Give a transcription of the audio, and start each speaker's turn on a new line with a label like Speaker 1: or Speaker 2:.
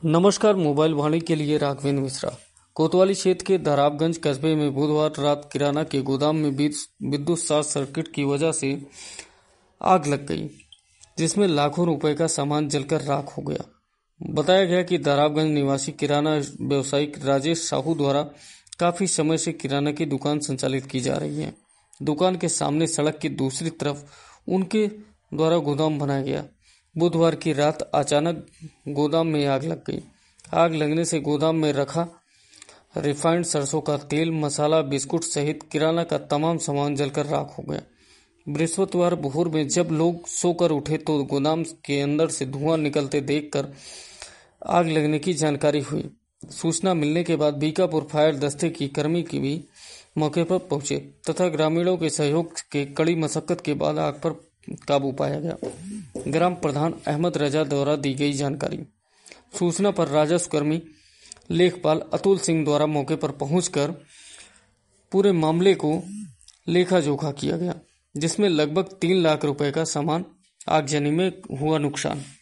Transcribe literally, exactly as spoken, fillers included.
Speaker 1: नमस्कार। मोबाइल वाणी के लिए राघवेंद्र मिश्रा। कोतवाली क्षेत्र के धराबगंज कस्बे में बुधवार रात किराना के गोदाम में विद्युत शॉर्ट सर्किट की वजह से आग लग गई, जिसमें लाखों रुपए का सामान जलकर राख हो गया। बताया गया कि धराबगंज निवासी किराना व्यवसायी राजेश साहू द्वारा काफी समय से किराना की दुकान संचालित की जा रही है। दुकान के सामने सड़क की दूसरी तरफ उनके द्वारा गोदाम बनाया गया। बुधवार की रात अचानक गोदाम में आग लग गई। आग लगने से गोदाम में रखा रिफाइंड सरसों का तेल, मसाला, बिस्कुट सहित किराना का तमाम सामान जलकर राख हो गया। बृहस्पतिवार भोर में जब लोग सोकर उठे तो गोदाम के अंदर से धुआं निकलते देखकर आग लगने की जानकारी हुई। सूचना मिलने के बाद बीकापुर फायर दस्ते की कर्मी की भी मौके पर पहुंचे तथा ग्रामीणों के सहयोग के कड़ी मशक्कत के बाद आग पर काबू पाया गया। ग्राम प्रधान अहमद रजा द्वारा दी गई जानकारी। सूचना पर राजस्व कर्मी लेखपाल अतुल सिंह द्वारा मौके पर पहुंचकर पूरे मामले को लेखा जोखा किया गया, जिसमें लगभग तीन लाख रुपए का सामान आगजनी में हुआ नुकसान।